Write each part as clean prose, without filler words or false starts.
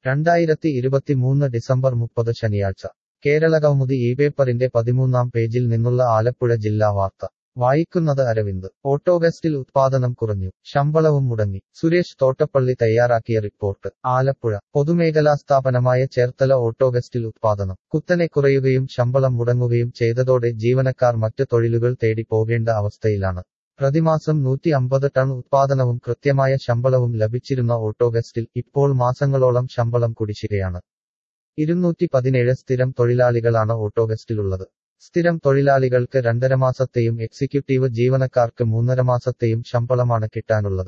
2023 December 30 ശനിയാഴ്ച കേരളകൗമുദി ഈ പേപ്പറിന്റെ 13-ാം പേജിൽ നിന്നുള്ള ആലപ്പുഴ ജില്ലാ വാർത്ത വായിക്കുന്നത് അരവിന്ദ്. ഓട്ടോഗസ്റ്റിൽ ഉത്പാദനം കുറഞ്ഞു, ശമ്പളവും മുടങ്ങി. സുരേഷ് തോട്ടപ്പള്ളി തയ്യാറാക്കിയ റിപ്പോർട്ട്. ആലപ്പുഴ പൊതുമേഖലാ സ്ഥാപനമായ ചേർത്തല ഓട്ടോഗസ്റ്റിൽ ഉത്പാദനം കുത്തനെ കുറയുകയും ശമ്പളം മുടങ്ങുകയും ചെയ്തതോടെ ജീവനക്കാർ മറ്റ് തൊഴിലുകൾ തേടി പോകേണ്ട അവസ്ഥയിലാണ്. പ്രതിമാസം 150 ടൺ ഉത്പാദനവും കൃത്യമായ ശമ്പളവും ലഭിച്ചിരുന്ന ഓട്ടോഗസ്റ്റിൽ ഇപ്പോൾ മാസങ്ങളോളം ശമ്പളം കുടിശ്ശികയാണ്. 217 സ്ഥിരം തൊഴിലാളികളാണ് ഓട്ടോഗസ്റ്റിലുള്ളത്. സ്ഥിരം തൊഴിലാളികൾക്ക് 2.5 മാസത്തെയും എക്സിക്യൂട്ടീവ് ജീവനക്കാർക്ക് 3.5 മാസത്തെയും ശമ്പളമാണ് കിട്ടാനുള്ളത്.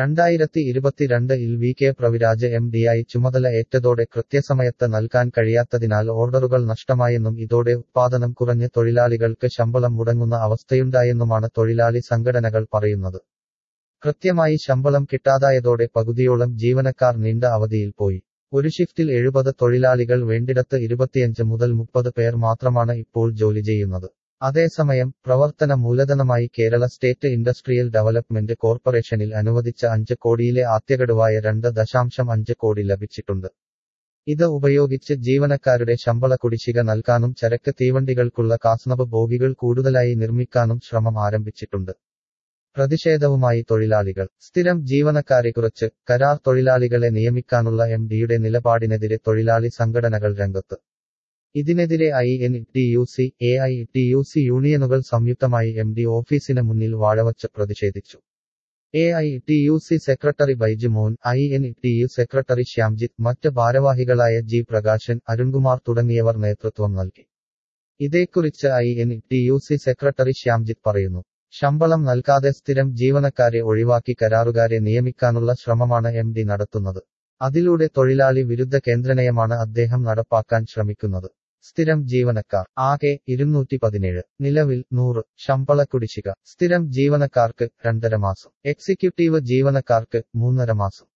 2022-ൽ വി കെ പ്രവിരാജ് MD-യായി ചുമതല ഏറ്റതോടെ കൃത്യസമയത്ത് നൽകാൻ കഴിയാത്തതിനാൽ ഓർഡറുകൾ നഷ്ടമായെന്നും ഇതോടെ ഉത്പാദനം കുറഞ്ഞ് തൊഴിലാളികൾക്ക് ശമ്പളം മുടങ്ങുന്ന അവസ്ഥയുണ്ടായെന്നുമാണ് തൊഴിലാളി സംഘടനകൾ പറയുന്നത്. കൃത്യമായി ശമ്പളം കിട്ടാതായതോടെ പകുതിയോളം ജീവനക്കാർ നീണ്ട അവധിയിൽ പോയി. ഒരു ഷിഫ്റ്റിൽ 70 തൊഴിലാളികൾ വേണ്ടിടത്ത് 25 മുതൽ 30 പേർ മാത്രമാണ് ഇപ്പോൾ ജോലി ചെയ്യുന്നത്. അതേസമയം പ്രവർത്തന മൂലധനമായി കേരള സ്റ്റേറ്റ് ഇൻഡസ്ട്രിയൽ ഡെവലപ്മെന്റ് കോർപ്പറേഷനിൽ അനുവദിച്ച 5 കോടിയിലെ ആദ്യഗഡുവായ 2.5 കോടി ലഭിച്ചിട്ടുണ്ട്. ഇത് ഉപയോഗിച്ച് ജീവനക്കാരുടെ ശമ്പള കുടിശ്ശിക നൽകാനും ചരക്ക് തീവണ്ടികൾക്കുള്ള കാസ്നബ് ബോഗികൾ കൂടുതലായി നിർമ്മിക്കാനും ശ്രമം ആരംഭിച്ചിട്ടുണ്ട്. പ്രതിഷേധവുമായി തൊഴിലാളികൾ. സ്ഥിരം ജീവനക്കാരെ കുറച്ച് കരാർ തൊഴിലാളികളെ നിയമിക്കാനുള്ള MD-യുടെ നിലപാടിനെതിരെ തൊഴിലാളി സംഘടനകൾ രംഗത്ത്. ഇതിനെതിരെ INTUC, AITUC യൂണിയനുകൾ സംയുക്തമായി MD ഓഫീസിന് മുന്നിൽ വാഴവച്ച് പ്രതിഷേധിച്ചു. AITUC സെക്രട്ടറി ബൈജു മോൻ, INTU സെക്രട്ടറി ശ്യാംജിത്ത്, മറ്റ് ഭാരവാഹികളായ G പ്രകാശൻ, അരുൺകുമാർ തുടങ്ങിയവർ നേതൃത്വം നൽകി. ഇതേക്കുറിച്ച് INTUC സെക്രട്ടറി ശ്യാംജിത്ത് പറയുന്നു. ശമ്പളം നൽകാതെ സ്ഥിരം ജീവനക്കാരെ ഒഴിവാക്കി കരാറുകാരെ നിയമിക്കാനുള്ള ശ്രമമാണ് MD നടത്തുന്നത്. അതിലൂടെ തൊഴിലാളി വിരുദ്ധ കേന്ദ്രനയമാണ് അദ്ദേഹം നടപ്പാക്കാൻ ശ്രമിക്കുന്നത്. സ്ഥിരം ജീവനക്കാർ ആകെ 217, നിലവിൽ 100. ശമ്പള കുടിശ്ശിക. സ്ഥിരം ജീവനക്കാർക്ക് 2.5 മാസം, എക്സിക്യൂട്ടീവ് ജീവനക്കാർക്ക് 3.5 മാസം.